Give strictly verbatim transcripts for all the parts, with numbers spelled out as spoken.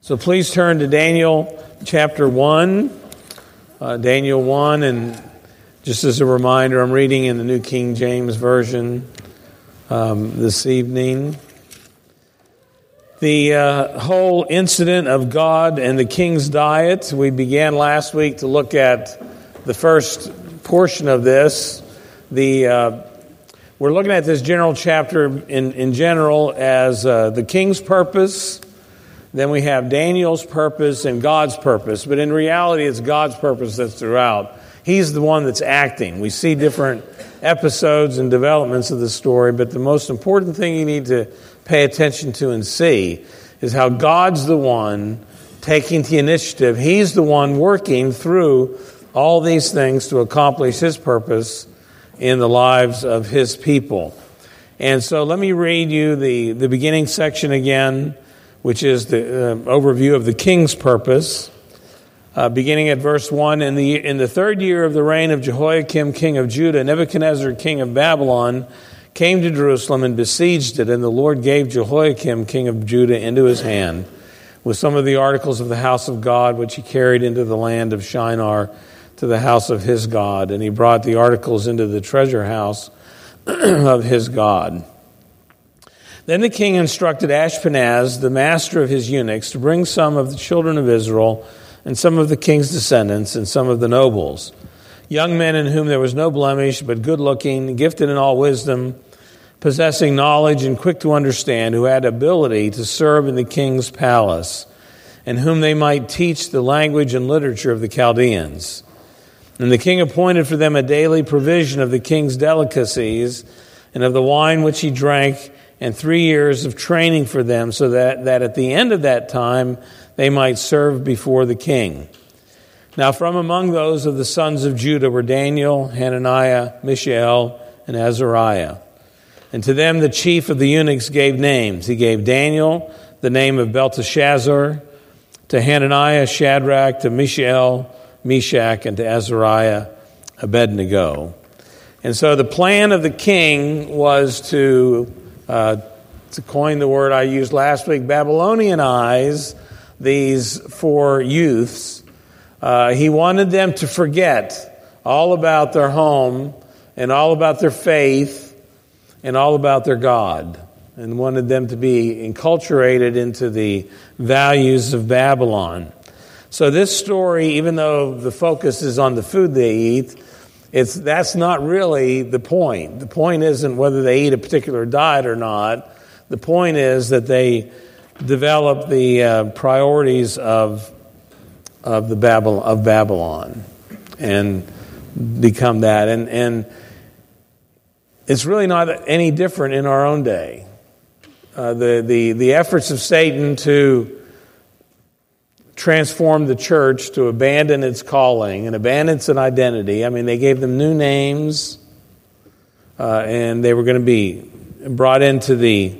So please turn to Daniel chapter one, uh, Daniel one, and just as a reminder, I'm reading in the New King James Version um, this evening. The uh, whole incident of God and the king's diet, we began last week to look at the first portion of this. The uh, we're looking at this general chapter in, in general as uh, the king's purpose. Then we have Daniel's purpose and God's purpose. But in reality, it's God's purpose that's throughout. He's the one that's acting. We see different episodes and developments of the story, but the most important thing you need to pay attention to and see is how God's the one taking the initiative. He's the one working through all these things to accomplish His purpose in the lives of His people. And so let me read you the, the beginning section again, which is the uh, overview of the king's purpose, uh, beginning at verse one. In the in the third year of the reign of Jehoiakim, king of Judah, Nebuchadnezzar, king of Babylon, came to Jerusalem and besieged it, and the Lord gave Jehoiakim, king of Judah, into his hand, with some of the articles of the house of God, which he carried into the land of Shinar, to the house of his God. And he brought the articles into the treasure house of his God. Then the king instructed Ashpenaz, the master of his eunuchs, to bring some of the children of Israel and some of the king's descendants and some of the nobles, young men in whom there was no blemish, but good-looking, gifted in all wisdom, possessing knowledge and quick to understand, who had ability to serve in the king's palace, and whom they might teach the language and literature of the Chaldeans. And the king appointed for them a daily provision of the king's delicacies and of the wine which he drank, and three years of training for them, so that, that at the end of that time they might serve before the king. Now from among those of the sons of Judah were Daniel, Hananiah, Mishael, and Azariah. And to them the chief of the eunuchs gave names. He gave Daniel the name of Belteshazzar, to Hananiah, Shadrach, to Mishael, Meshach, and to Azariah, Abednego. And so the plan of the king was to Uh, to coin the word I used last week, Babylonianize these four youths. Uh, he wanted them to forget all about their home and all about their faith and all about their God, and wanted them to be enculturated into the values of Babylon. So this story, even though the focus is on the food they eat, It's that's not really the point. The point isn't whether they eat a particular diet or not. The point is that they develop the uh, priorities of of the Babylon of Babylon and become that. And and it's really not any different in our own day. Uh, the the the efforts of Satan to transformed the church to abandon its calling and abandon its identity. I mean, they gave them new names, uh, and they were going to be brought into the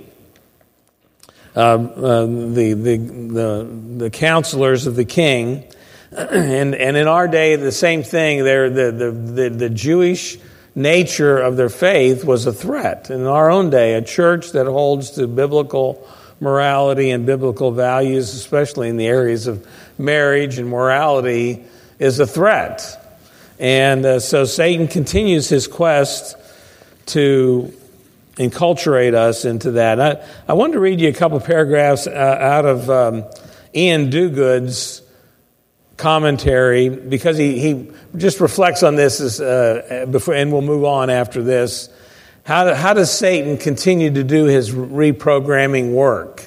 uh, uh, the, the the the counselors of the king. And and in our day, the same thing. They're, the, the the the Jewish nature of their faith was a threat. In our own day, a church that holds to biblical morality and biblical values, especially in the areas of marriage and morality, is a threat. And uh, so Satan continues his quest to enculturate us into that. I, I wanted to read you a couple of paragraphs uh, out of um, Ian Duguid's commentary, because he, he just reflects on this as, uh, before, and we'll move on after this. How, do, how does Satan continue to do his reprogramming work?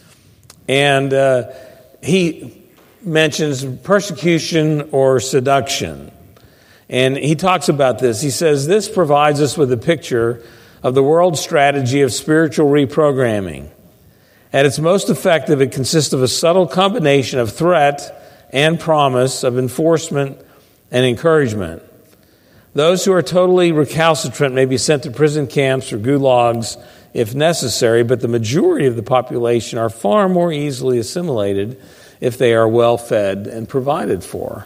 And uh, he mentions persecution or seduction. And he talks about this. He says, this provides us with a picture of the world's strategy of spiritual reprogramming. At its most effective, it consists of a subtle combination of threat and promise, of enforcement and encouragement. Those who are totally recalcitrant may be sent to prison camps or gulags if necessary, but the majority of the population are far more easily assimilated if they are well fed and provided for.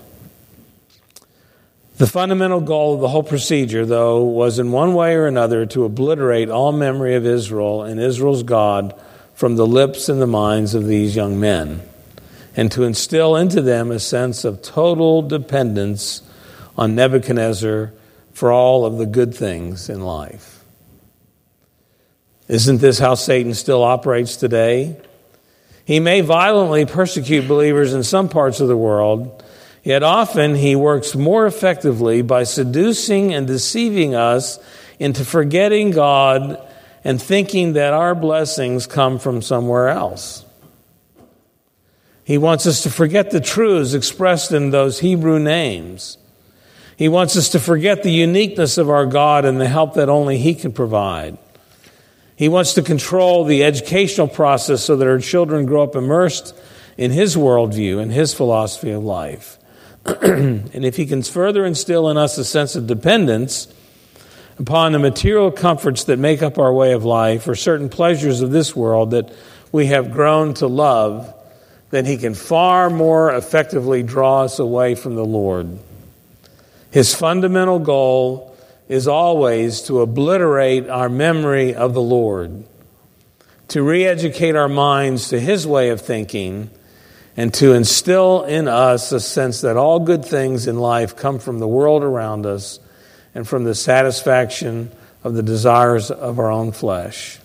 The fundamental goal of the whole procedure, though, was in one way or another to obliterate all memory of Israel and Israel's God from the lips and the minds of these young men. and to instill into them a sense of total dependence on Nebuchadnezzar for all of the good things in life. Isn't this how Satan still operates today? He may violently persecute believers in some parts of the world, yet often he works more effectively by seducing and deceiving us into forgetting God and thinking that our blessings come from somewhere else. He wants us to forget the truths expressed in those Hebrew names. He wants us to forget the uniqueness of our God and the help that only He can provide. He wants to control the educational process so that our children grow up immersed in His worldview and His philosophy of life. And if He can further instill in us a sense of dependence upon the material comforts that make up our way of life or certain pleasures of this world that we have grown to love, then He can far more effectively draw us away from the Lord. His fundamental goal is always to obliterate our memory of the Lord, to re-educate our minds to His way of thinking, and to instill in us a sense that all good things in life come from the world around us and from the satisfaction of the desires of our own flesh.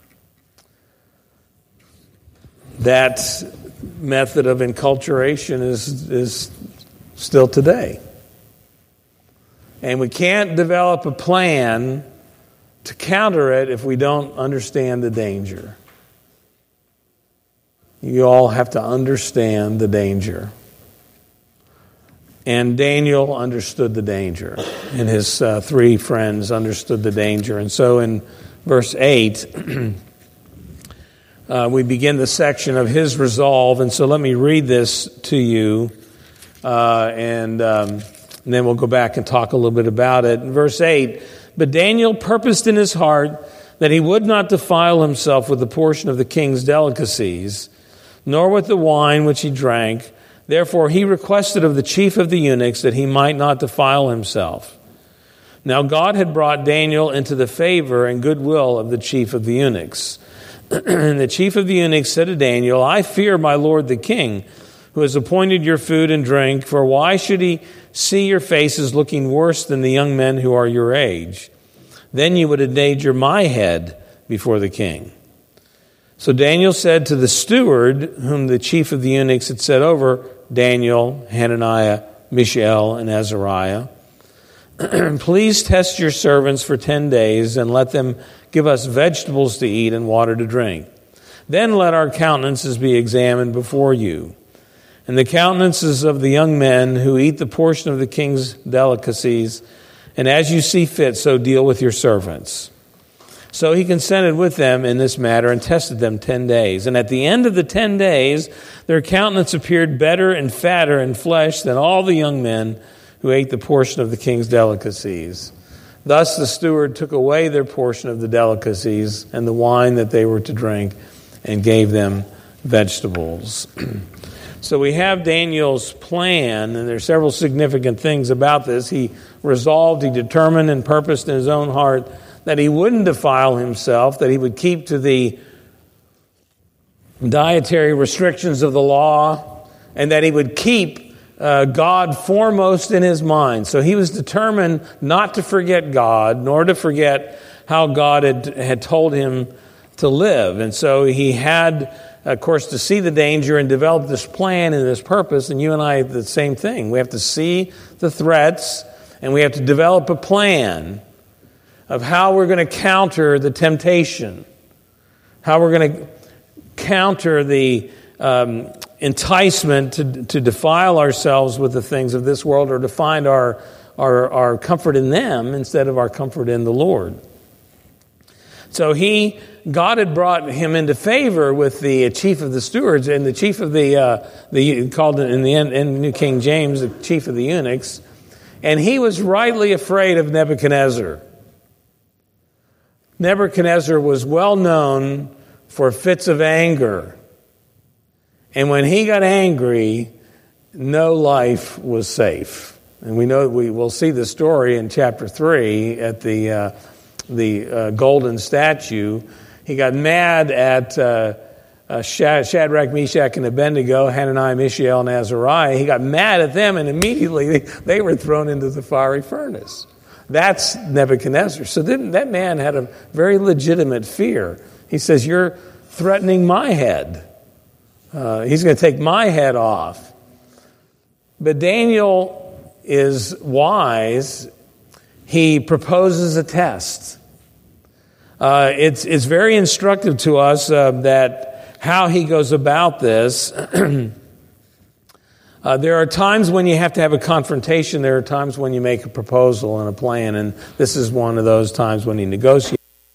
That method of enculturation is, is still today. And we can't develop a plan to counter it if we don't understand the danger. You all have to understand the danger. And Daniel understood the danger, and his uh, three friends understood the danger. And so in verse eight, uh, we begin the section of his resolve. And so let me read this to you, uh, and, um, and then we'll go back and talk a little bit about it. In verse eight, but Daniel purposed in his heart that he would not defile himself with the portion of the king's delicacies, nor with the wine which he drank. Therefore he requested of the chief of the eunuchs that he might not defile himself. Now God had brought Daniel into the favor and goodwill of the chief of the eunuchs. And the chief of the eunuchs said to Daniel, I fear my lord the king, who has appointed your food and drink, for why should he see your faces looking worse than the young men who are your age? Then you would endanger my head before the king. So Daniel said to the steward, whom the chief of the eunuchs had set over Daniel, Hananiah, Mishael, and Azariah, please test your servants for ten days and let them give us vegetables to eat and water to drink. Then let our countenances be examined before you, and the countenances of the young men who eat the portion of the king's delicacies, and as you see fit, so deal with your servants. So he consented with them in this matter and tested them ten days. And at the end of the ten days, their countenance appeared better and fatter in flesh than all the young men who ate the portion of the king's delicacies. Thus the steward took away their portion of the delicacies and the wine that they were to drink and gave them vegetables. So we have Daniel's plan, and there are several significant things about this. He resolved, he determined and purposed in his own heart that he wouldn't defile himself, that he would keep to the dietary restrictions of the law, and that he would keep uh, God foremost in his mind. So he was determined not to forget God, nor to forget how God had, had told him to live. And so he had, of course, to see the danger and develop this plan and this purpose. And you and I have the same thing. We have to see the threats, and we have to develop a plan of how we're going to counter the temptation, how we're going to counter the um, enticement to, to defile ourselves with the things of this world or to find our, our, our comfort in them instead of our comfort in the Lord. So he, God had brought him into favor with the chief of the stewards and the chief of the, uh, the called in the in New King James, the chief of the eunuchs, and he was rightly afraid of Nebuchadnezzar. Nebuchadnezzar was well known for fits of anger. And when he got angry, no life was safe. And we know we will see the story in chapter three at the uh, the uh, golden statue. He got mad at uh, uh, Shadrach, Meshach, and Abednego, Hananiah, Mishael, and Azariah. He got mad at them, and immediately they, they were thrown into the fiery furnace. That's Nebuchadnezzar. So then, that man had a very legitimate fear. He says, you're threatening my head. Uh, he's going to take my head off. But Daniel is wise. He proposes a test. Uh, it's, it's very instructive to us uh, that how he goes about this. uh, there are times when you have to have a confrontation. There are times when you make a proposal and a plan, and this is one of those times when he negotiates.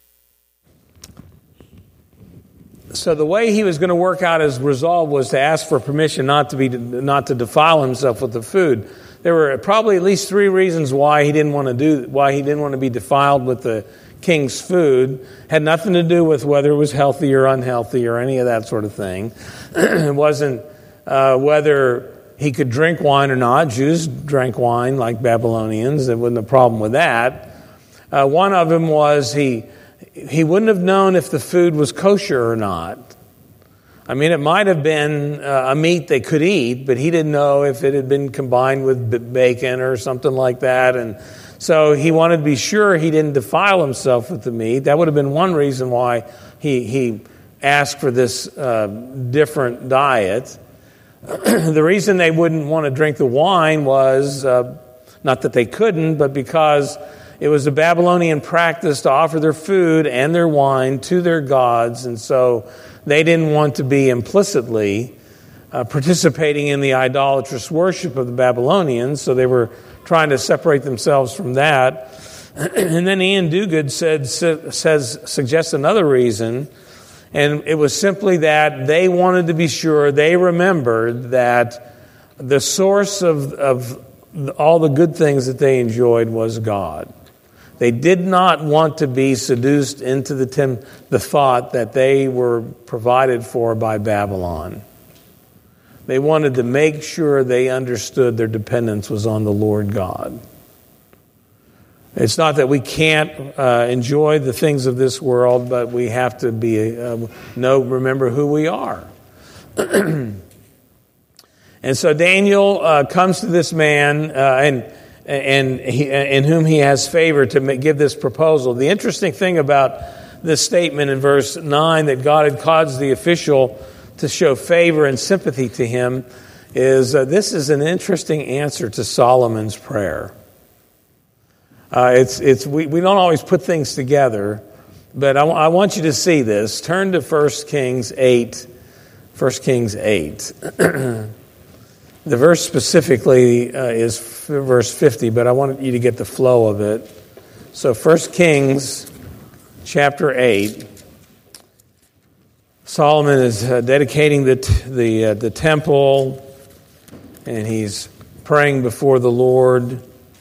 So the way he was going to work out his resolve was to ask for permission not to be not to defile himself with the food. There were probably at least three reasons why he didn't want to do why he didn't want to be defiled with the king's food. Had nothing to do with whether it was healthy or unhealthy or any of that sort of thing. It wasn't uh, whether he could drink wine or not. Jews drank wine like Babylonians. There wasn't a problem with that. Uh, one of them was he he wouldn't have known if the food was kosher or not. I mean, it might have been uh, a meat they could eat, but he didn't know if it had been combined with b- bacon or something like that. And so he wanted to be sure he didn't defile himself with the meat. That would have been one reason why he, he asked for this uh, different diet. The reason they wouldn't want to drink the wine was, uh, not that they couldn't, but because it was a Babylonian practice to offer their food and their wine to their gods, and so they didn't want to be implicitly uh, participating in the idolatrous worship of the Babylonians, so they were trying to separate themselves from that. And then Ian Duguid said, says, suggests another reason, and it was simply that they wanted to be sure, they remembered that the source of, of all the good things that they enjoyed was God. They did not want to be seduced into the, tem- the thought that they were provided for by Babylon. They wanted to make sure they understood their dependence was on the Lord God. It's not that we can't uh, enjoy the things of this world, but we have to be uh, know, remember who we are. And so Daniel uh, comes to this man, uh, and and he, in whom he has favor to make, give this proposal. The interesting thing about this statement in verse nine, that God had caused the official to show favor and sympathy to him, is uh, this is an interesting answer to Solomon's prayer. Uh, it's it's we, we don't always put things together, but I, w- I want you to see this. Turn to First Kings eight. First Kings eight. The verse specifically uh, is f- verse fifty, but I want you to get the flow of it. So First Kings chapter eight. Solomon is uh, dedicating the t- the uh, the temple, and he's praying before the Lord.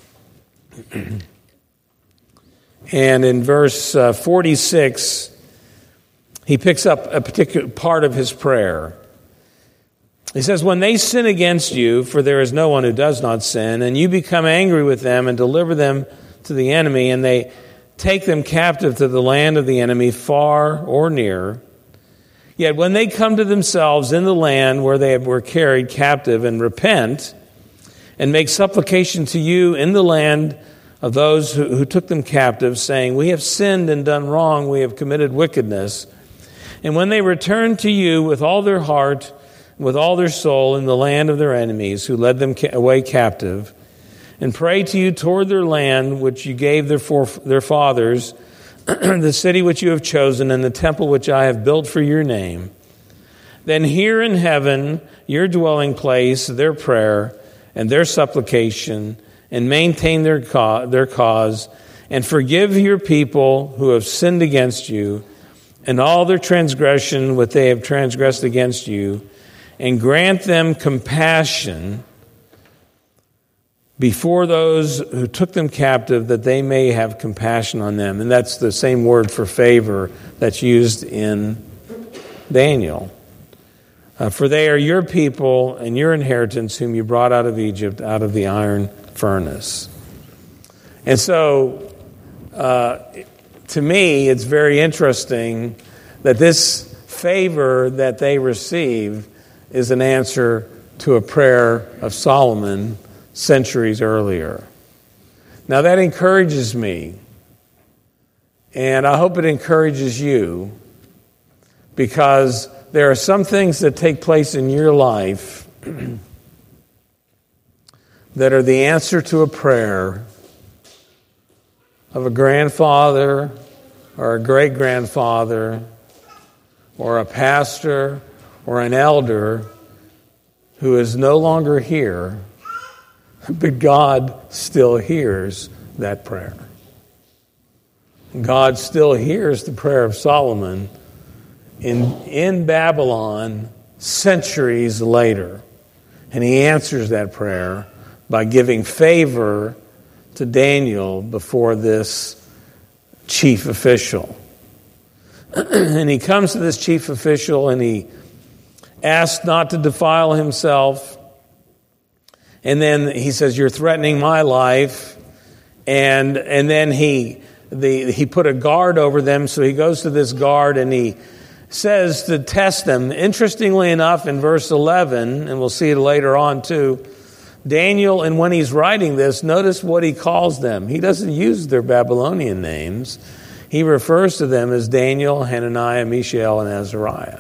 And in verse uh, forty-six, he picks up a particular part of his prayer. He says, when they sin against you, for there is no one who does not sin, and you become angry with them and deliver them to the enemy, and they take them captive to the land of the enemy, far or near, yet when they come to themselves in the land where they were carried captive and repent and make supplication to you in the land of those who, who took them captive, saying, we have sinned and done wrong, we have committed wickedness. And when they return to you with all their heart, with all their soul in the land of their enemies, who led them ca- away captive, and pray to you toward their land, which you gave their, foref- their fathers, the city which you have chosen, and the temple which I have built for your name, then hear in heaven your dwelling place, their prayer, and their supplication, and maintain their ca- their cause, and forgive your people who have sinned against you, and all their transgression which they have transgressed against you, and grant them compassion before those who took them captive, that they may have compassion on them. And that's the same word for favor that's used in Daniel. Uh, for they are your people and your inheritance, whom you brought out of Egypt, out of the iron furnace. And so, uh, to me, it's very interesting that this favor that they receive is an answer to a prayer of Solomon centuries earlier. Now that encourages me, and I hope it encourages you, because there are some things that take place in your life that are the answer to a prayer of a grandfather or a great-grandfather or a pastor or an elder who is no longer here, but God still hears that prayer. God still hears the prayer of Solomon in, in Babylon centuries later. And he answers that prayer by giving favor to Daniel before this chief official. And he comes to this chief official and he asks not to defile himself. And then he says, "You're threatening my life." And and then he the he put a guard over them. So he goes to this guard and he says to test them. Interestingly enough, in verse eleven, and we'll see it later on too, Daniel, and when he's writing this, notice what he calls them. He doesn't use their Babylonian names. He refers to them as Daniel, Hananiah, Mishael, and Azariah.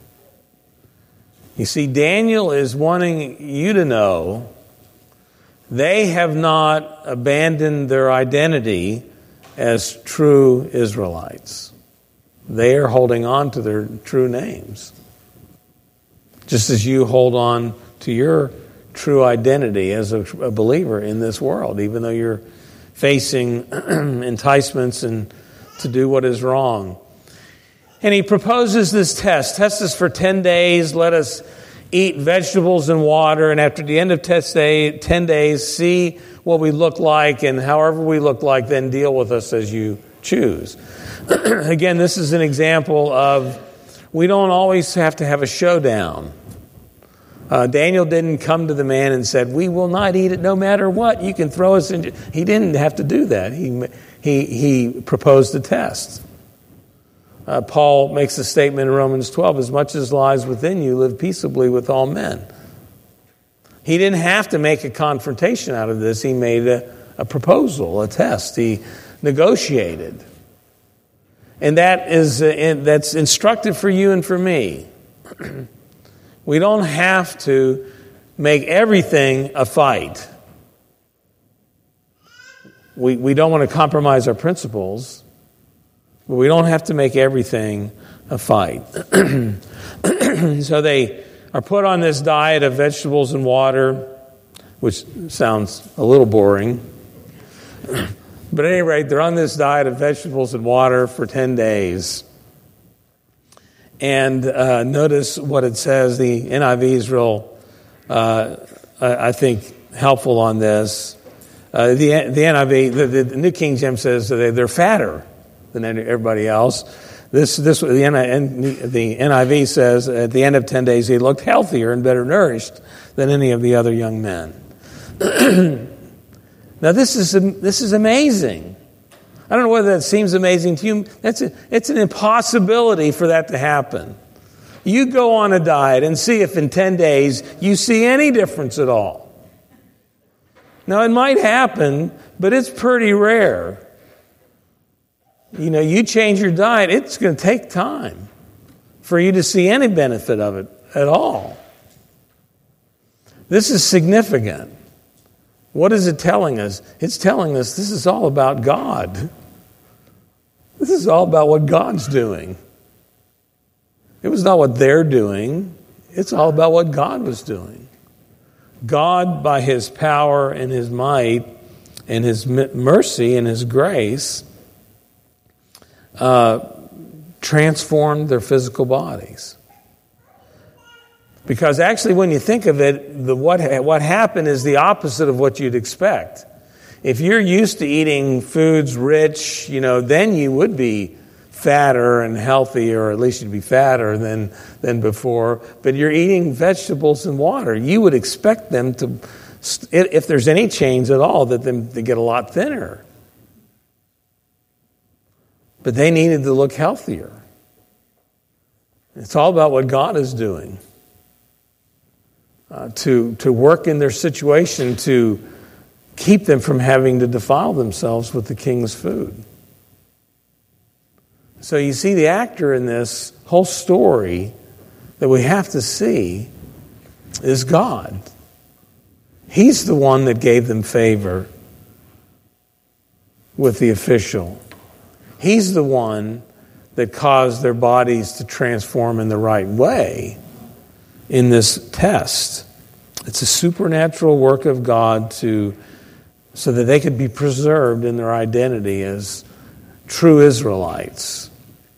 You see, Daniel is wanting you to know they have not abandoned their identity as true Israelites. They are holding on to their true names, just as you hold on to your true identity as a, a believer in this world, even though you're facing enticements and to do what is wrong. And he proposes this test. Test us for ten days. Let us eat vegetables and water. And after the end of test day, ten days, see what we look like. And however we look like, then deal with us as you choose. Again, this is an example of we don't always have to have a showdown. Uh, Daniel didn't come to the man and said, "We will not eat it no matter what. You can throw us in." He didn't have to do that. He he he proposed a test. Uh, Paul makes a statement in Romans twelve, "As much as lies within you, live peaceably with all men." He didn't have to make a confrontation out of this. He made a, a proposal, a test. He negotiated. And that is uh, in, that's instructive for you and for me. We don't have to make everything a fight. We we don't want to compromise our principles, but we don't have to make everything a fight. So they are put on this diet of vegetables and water, which sounds a little boring. But at any rate, they're on this diet of vegetables and water for ten days. And uh, notice what it says. The N I V is real, uh, I think, helpful on this. Uh, the the N I V, the, the New King James says that they're fatter than everybody else. This this the N I V says at the end of ten days he looked healthier and better nourished than any of the other young men. Now this is this is amazing. I don't know whether that seems amazing to you. That's a, it's an impossibility for that to happen. You go on a diet and see if in ten days you see any difference at all. Now, it might happen, but it's pretty rare. You know, you change your diet, it's going to take time for you to see any benefit of it at all. This is significant. What is it telling us? It's telling us this is all about God. This is all about what God's doing. It was not what they're doing. It's all about what God was doing. God, by His power and His might and His mercy and His grace, uh, transformed their physical bodies. Because actually, when you think of it, the what what happened is the opposite of what you'd expect. If you're used to eating foods rich, you know, then you would be fatter and healthier, or at least you'd be fatter than than before. But you're eating vegetables and water. You would expect them to, if there's any change at all, that them to get a lot thinner. But they needed to look healthier. It's all about what God is doing uh, to, to work in their situation to keep them from having to defile themselves with the king's food. So you see, the actor in this whole story that we have to see is God. He's the one that gave them favor with the official. He's the one that caused their bodies to transform in the right way in this test. It's a supernatural work of God to so that they could be preserved in their identity as true Israelites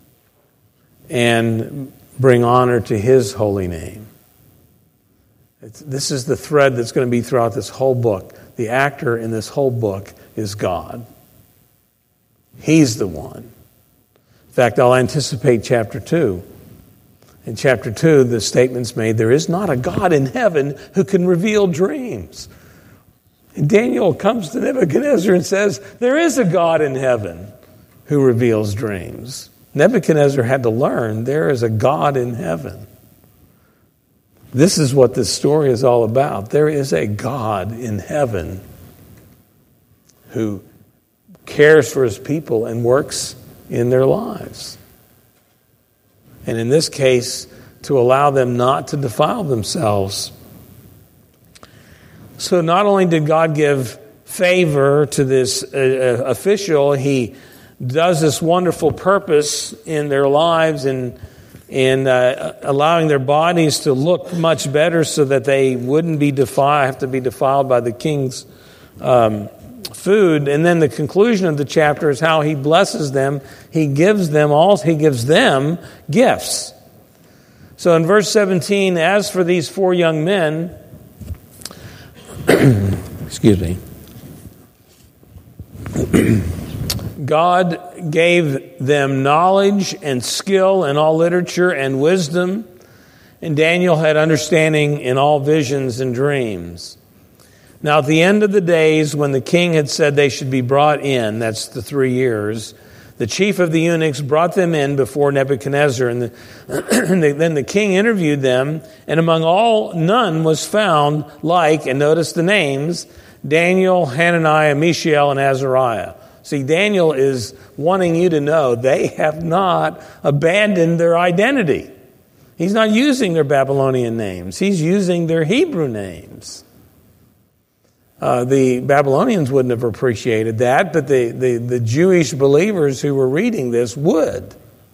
and bring honor to His holy name. It's, this is the thread that's going to be throughout this whole book. The actor in this whole book is God. He's the one. In fact, I'll anticipate chapter two. In chapter two, the statement's made, there is not a God in heaven who can reveal dreams. And Daniel comes to Nebuchadnezzar and says, there is a God in heaven who reveals dreams. Nebuchadnezzar had to learn there is a God in heaven. This is what this story is all about. There is a God in heaven who cares for His people and works in their lives. And in this case, to allow them not to defile themselves. So not only did God give favor to this uh, official, He does this wonderful purpose in their lives and in uh, allowing their bodies to look much better so that they wouldn't be defiled, have to be defiled by the king's um, food. And then the conclusion of the chapter is how He blesses them. He gives them all. He gives them gifts. So in verse seventeen, as for these four young men, excuse me, God gave them knowledge and skill in all literature and wisdom, and Daniel had understanding in all visions and dreams. Now, at the end of the days, when the king had said they should be brought in, that's the three years, the chief of the eunuchs brought them in before Nebuchadnezzar, and, the, and the, then the king interviewed them, and among all none was found like, and notice the names, Daniel, Hananiah, Mishael, and Azariah. See, Daniel is wanting you to know they have not abandoned their identity. He's not using their Babylonian names. He's using their Hebrew names. Uh, the Babylonians wouldn't have appreciated that, but the, the, the Jewish believers who were reading this would.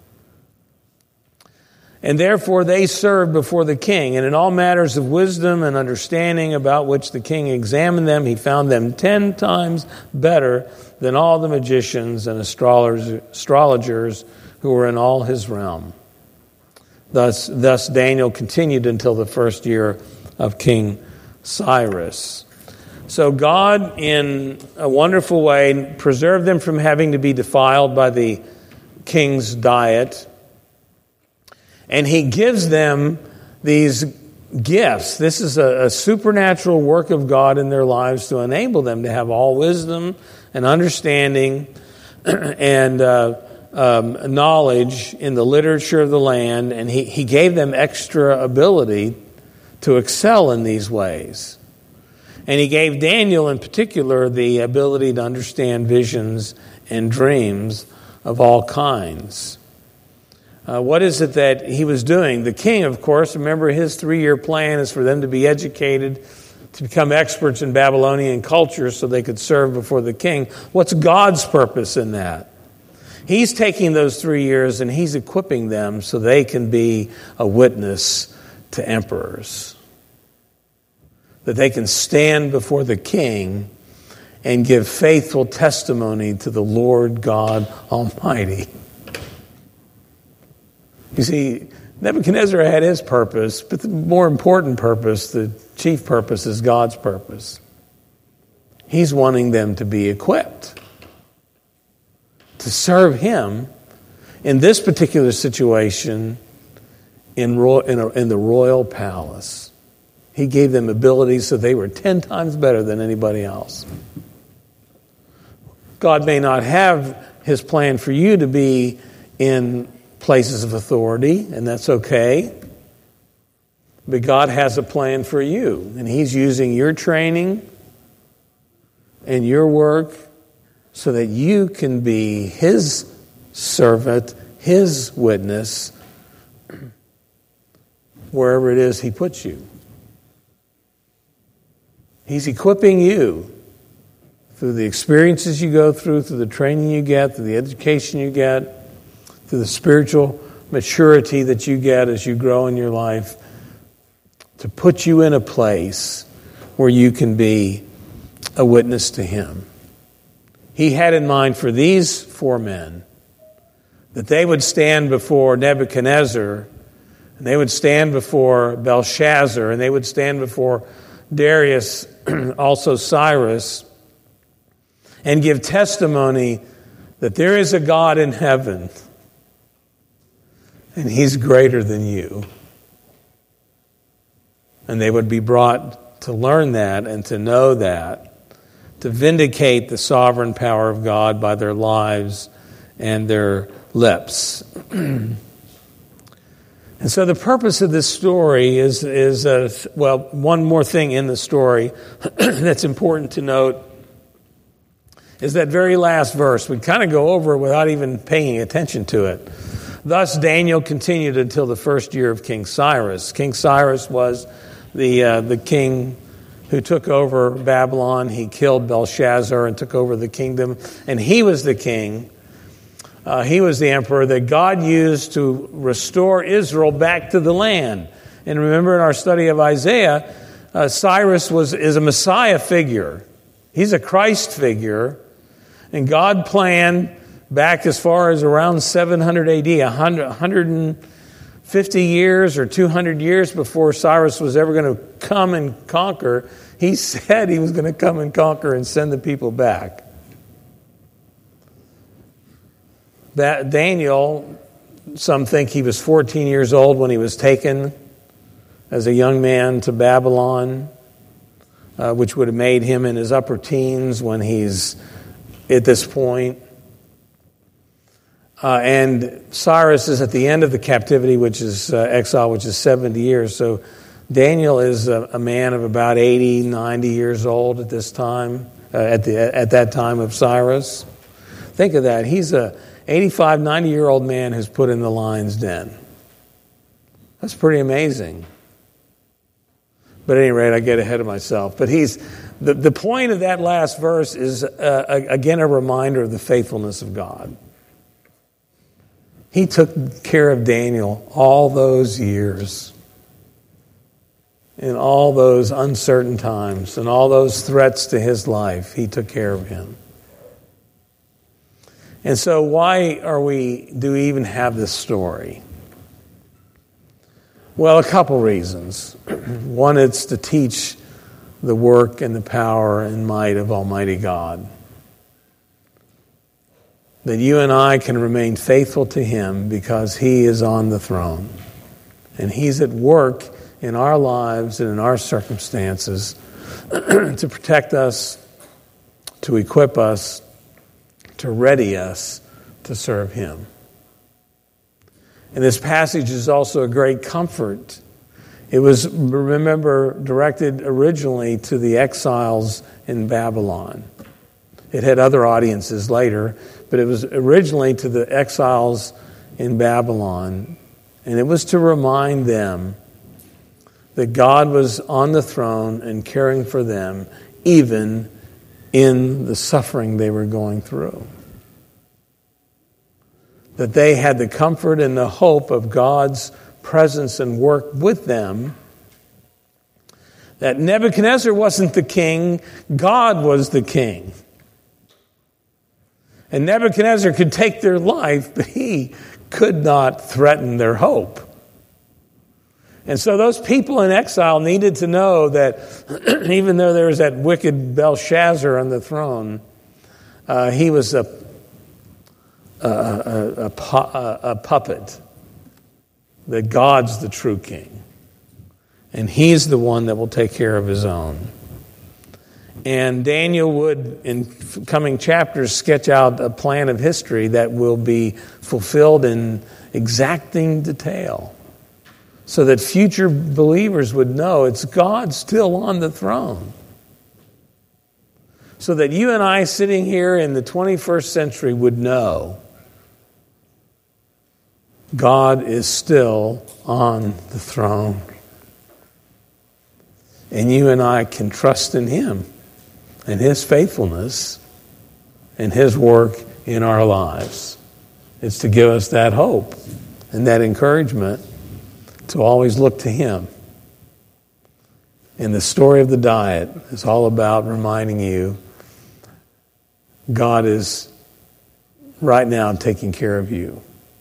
And therefore they served before the king. And in all matters of wisdom and understanding about which the king examined them, he found them ten times better than all the magicians and astrologers who were in all his realm. Thus, thus Daniel continued until the first year of King Cyrus. So God, in a wonderful way, preserved them from having to be defiled by the king's diet. And He gives them these gifts. This is a, a supernatural work of God in their lives to enable them to have all wisdom and understanding and uh, um, knowledge in the literature of the land. And he, he gave them extra ability to excel in these ways. And He gave Daniel in particular the ability to understand visions and dreams of all kinds. Uh, what is it that he was doing? The king, of course, remember his three-year plan is for them to be educated, to become experts in Babylonian culture so they could serve before the king. What's God's purpose in that? He's taking those three years and He's equipping them so they can be a witness to emperors. That they can stand before the king and give faithful testimony to the Lord God Almighty. You see, Nebuchadnezzar had his purpose, but the more important purpose, the chief purpose, is God's purpose. He's wanting them to be equipped to serve Him in this particular situation in, ro- in, a, in the royal palace. He gave them abilities so they were ten times better than anybody else. God may not have His plan for you to be in places of authority, and that's okay. But God has a plan for you, and He's using your training and your work so that you can be His servant, His witness, wherever it is He puts you. He's equipping you through the experiences you go through, through the training you get, through the education you get, through the spiritual maturity that you get as you grow in your life, to put you in a place where you can be a witness to Him. He had in mind for these four men that they would stand before Nebuchadnezzar, and they would stand before Belshazzar, and they would stand before Darius, also Cyrus, and give testimony that there is a God in heaven, and He's greater than you. And they would be brought to learn that and to know that, to vindicate the sovereign power of God by their lives and their lips. And so the purpose of this story is, is uh, well, one more thing in the story that's important to note is that very last verse. We kind of go over it without even paying attention to it. Thus Daniel continued until the first year of King Cyrus. King Cyrus was the uh, the king who took over Babylon. He killed Belshazzar and took over the kingdom. And he was the king. Uh, he was the emperor that God used to restore Israel back to the land. And remember in our study of Isaiah, uh, Cyrus was is a Messiah figure. He's a Christ figure. And God planned back as far as around seven hundred A D, one hundred, one hundred fifty years or two hundred years before Cyrus was ever going to come and conquer. He said he was going to come and conquer and send the people back. That Daniel, some think he was fourteen years old when he was taken as a young man to Babylon, uh, which would have made him in his upper teens when he's at this point. Uh, and Cyrus is at the end of the captivity, which is uh, exile, which is seventy years. So Daniel is a, a man of about eighty, ninety years old at this time, uh, at the at that time of Cyrus. Think of that. He's a eighty-five, ninety-year-old man who's put in the lion's den. That's pretty amazing. But at any rate, I get ahead of myself. But he's the, the point of that last verse is, uh, again, a reminder of the faithfulness of God. He took care of Daniel all those years, in all those uncertain times, and all those threats to his life. He took care of him. And so why are we, do we even have this story? Well, a couple reasons. One, it's to teach the work and the power and might of Almighty God. That you and I can remain faithful to Him because He is on the throne. And He's at work in our lives and in our circumstances to protect us, to equip us, to ready us to serve Him. And this passage is also a great comfort. It was, remember, directed originally to the exiles in Babylon. It had other audiences later, but it was originally to the exiles in Babylon. And it was to remind them that God was on the throne and caring for them, even in the suffering they were going through. That they had the comfort and the hope of God's presence and work with them. That Nebuchadnezzar wasn't the king, God was the king. And Nebuchadnezzar could take their life, but he could not threaten their hope. And so those people in exile needed to know that even though there was that wicked Belshazzar on the throne, uh, he was a A, a, a, a puppet, that God's the true king. And He's the one that will take care of His own. And Daniel would, in coming chapters, sketch out a plan of history that will be fulfilled in exacting detail, so that future believers would know it's God still on the throne. So that you and I sitting here in the twenty-first century would know God is still on the throne. And you and I can trust in Him and His faithfulness and His work in our lives. It's to give us that hope and that encouragement to always look to Him. And the story of the diet is all about reminding you God is right now taking care of you.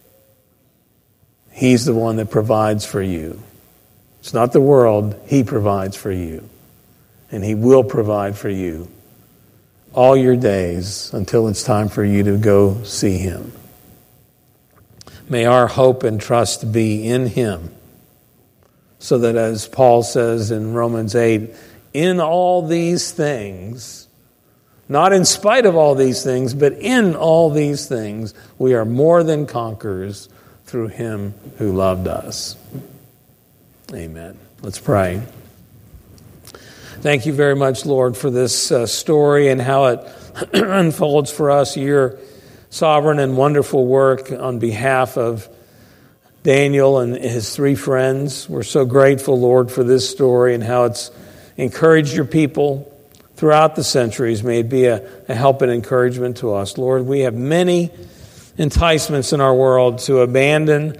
He's the one that provides for you. It's not the world. He provides for you. And He will provide for you all your days until it's time for you to go see Him. May our hope and trust be in Him, so that, as Paul says in Romans eight, in all these things, not in spite of all these things, but in all these things, we are more than conquerors through Him who loved us. Amen. Let's pray. Thank you very much, Lord, for this uh, story and how it unfolds for us, your sovereign and wonderful work on behalf of Daniel and his three friends. We're so grateful, Lord, for this story and how it's encouraged your people throughout the centuries. May it be a, a help and encouragement to us. Lord, we have many enticements in our world to abandon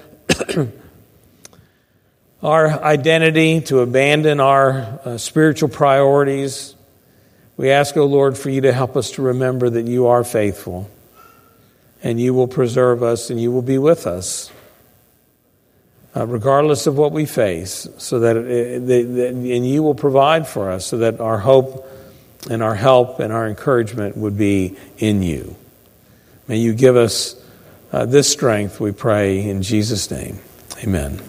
our identity, to abandon our uh, spiritual priorities. We ask, O Lord, for you to help us to remember that you are faithful and you will preserve us and you will be with us, uh, regardless of what we face, so that, it, that, that and you will provide for us, so that our hope and our help and our encouragement would be in you. May you give us uh, this strength, we pray, in Jesus' name. Amen.